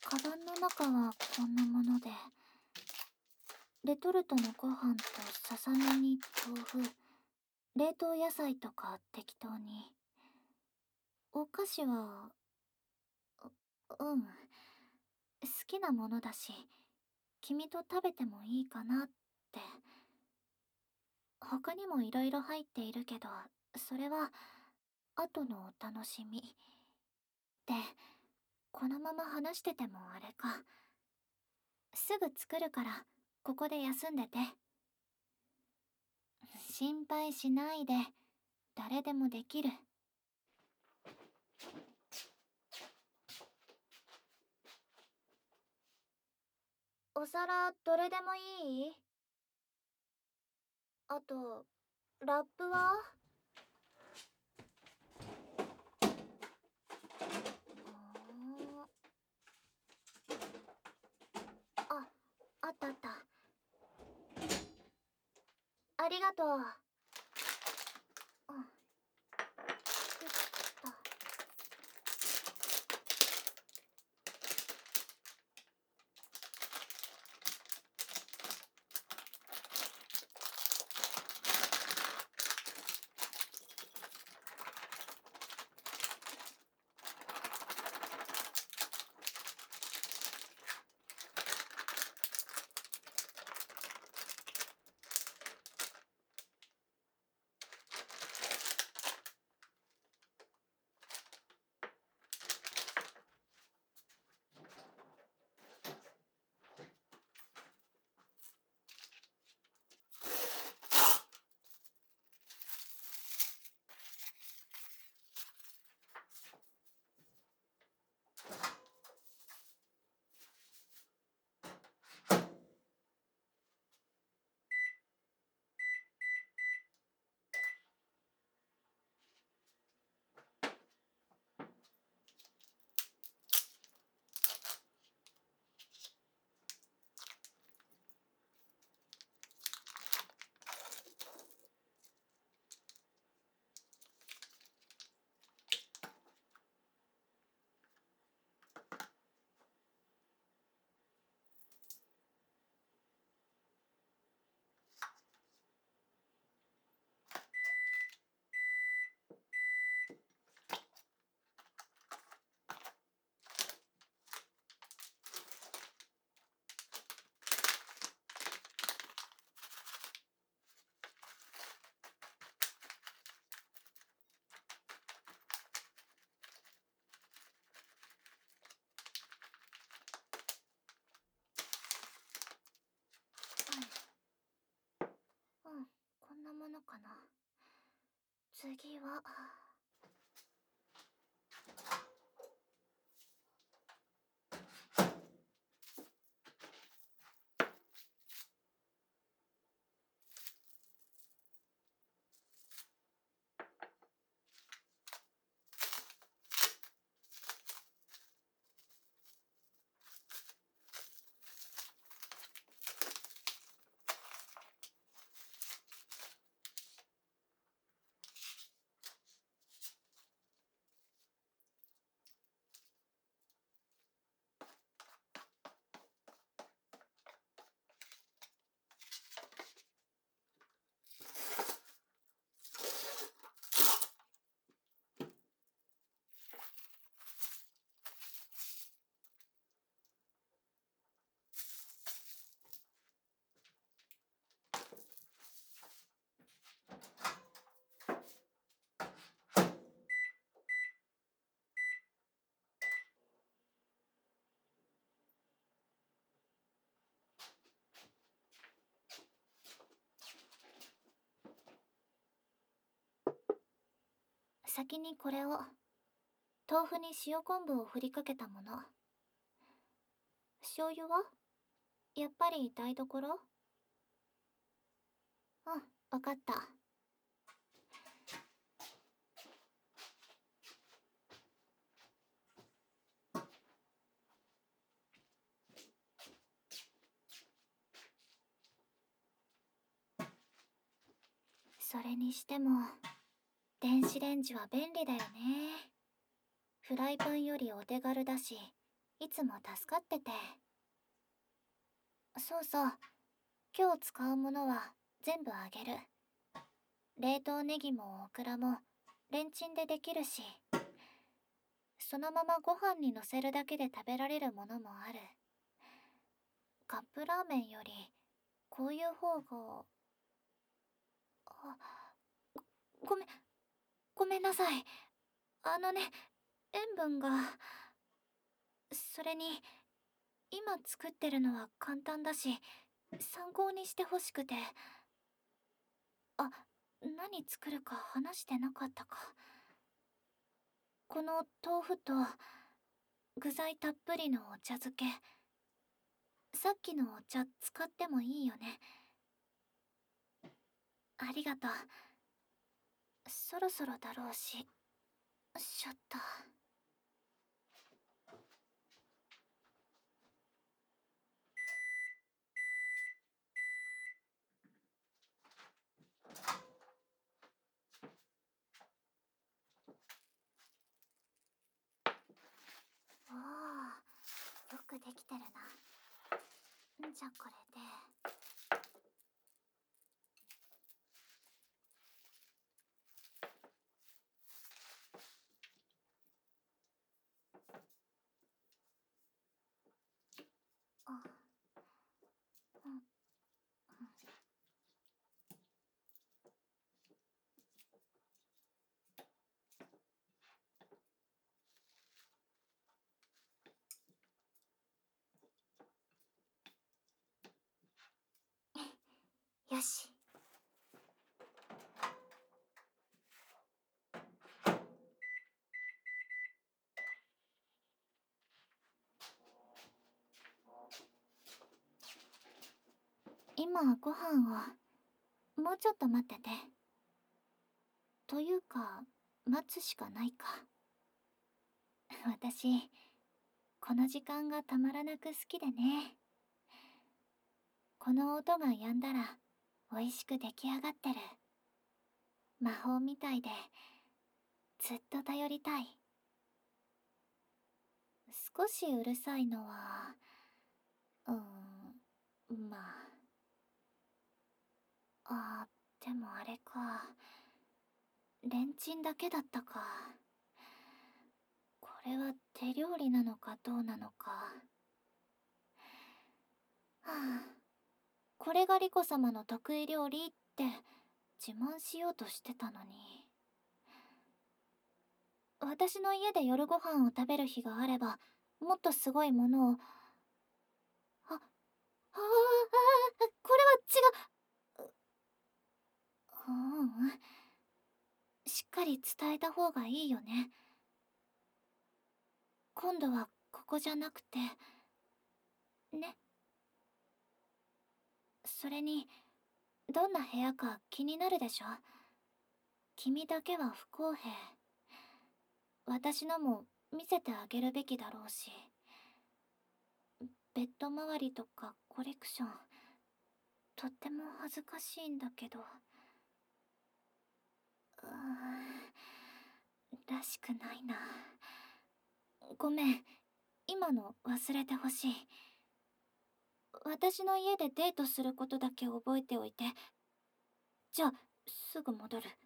カバンの中はこんなもので、レトルトのご飯とささみに豆腐、冷凍野菜とか適当に。お菓子は、うん、好きなものだし、君と食べてもいいかなって。他にもいろいろ入っているけど、それは後のお楽しみ。で、このまま話しててもあれか。すぐ作るから、ここで休んでて。心配しないで、誰でもできる。お皿どれでもいい？あと、ラップは？あ、あったあった。ありがとう。うん。よしと。うん、こんなものかな。次は。先にこれを。豆腐に塩昆布を振りかけたもの。醤油は？やっぱり台所？うん、わかった。それにしても、電子レンジは便利だよね。フライパンよりお手軽だし、 いつも助かってて。そうそう、今日使うものは全部あげる。冷凍ネギもオクラもレンチンでできるし、そのままご飯にのせるだけで食べられるものもある。カップラーメンよりこういう方が。あ、ごめん、ごめんなさい。あのね、塩分が。それに、今作ってるのは簡単だし、参考にしてほしくて。あ、何作るか話してなかったか。この豆腐と具材たっぷりのお茶漬け、さっきのお茶使ってもいいよね。ありがとう。そろそろだろうし。しょっと。おお、よくできてるな。じゃあこれで。あ、うん、うん。よし。今ご飯をもうちょっと待ってて。というか待つしかないか。私この時間がたまらなく好きでね。この音が止んだら美味しく出来上がってる。魔法みたいでずっと頼りたい。少しうるさいのはまでもあれか、レンチンだけだったか。これは手料理なのかどうなのか。はあ、これがリコ様の得意料理って自慢しようとしてたのに。私の家で夜ご飯を食べる日があれば、もっとすごいものを。これは違う。ううん。しっかり伝えた方がいいよね。今度はここじゃなくて、ね。それに、どんな部屋か気になるでしょ。君だけは不公平。私のも見せてあげるべきだろうし。ベッド周りとかコレクション、とっても恥ずかしいんだけど。らしくないな。ごめん、今の忘れてほしい。私の家でデートすることだけ覚えておいて。じゃあすぐ戻る。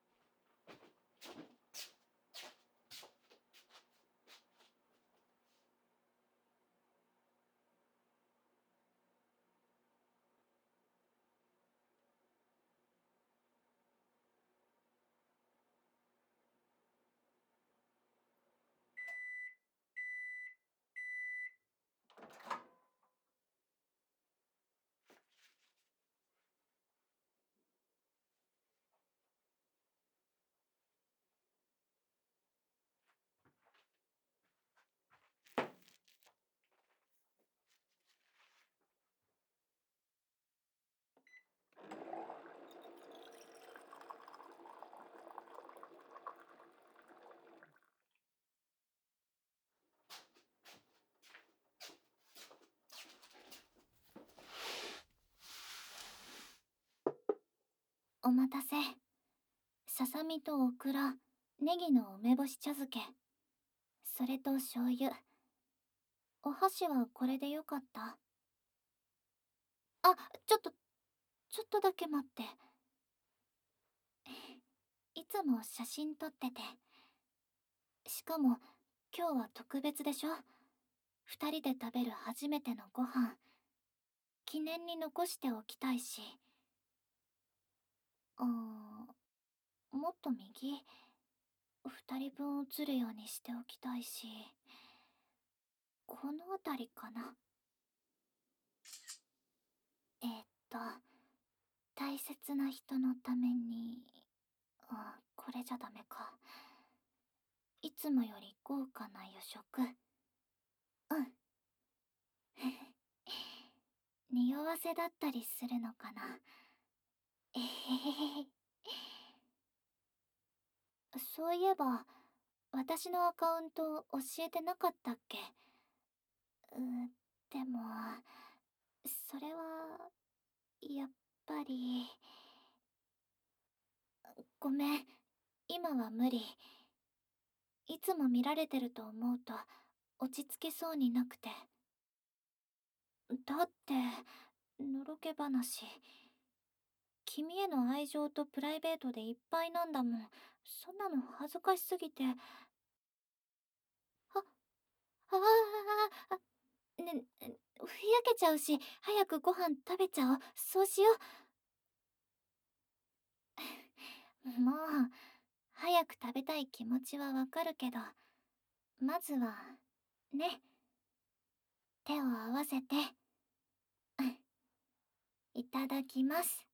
お待たせ。ささみとオクラ、ネギの梅干し茶漬け、それと醤油。 お箸はこれでよかった？あ、ちょっと、ちょっとだけ待って。いつも写真撮ってて。しかも、今日は特別でしょ？二人で食べる初めてのご飯。記念に残しておきたいし。もっと右。二人分映るようにしておきたいし。この辺りかな。大切な人のために。これじゃダメか。いつもより豪華な夜食。うん。匂わせだったりするのかな。えへへへ。そういえば、私のアカウント教えてなかったっけ？でも、それは、やっぱり。ごめん、今は無理。いつも見られてると思うと、落ち着けそうになくて。だって、のろけ話。君への愛情とプライベートでいっぱいなんだもん。そんなの恥ずかしすぎて。あ、ね、ふやけちゃうし、早くご飯食べちゃおう。そうしよう。もう、早く食べたい気持ちはわかるけど、まずは、ね、手を合わせて、いただきます。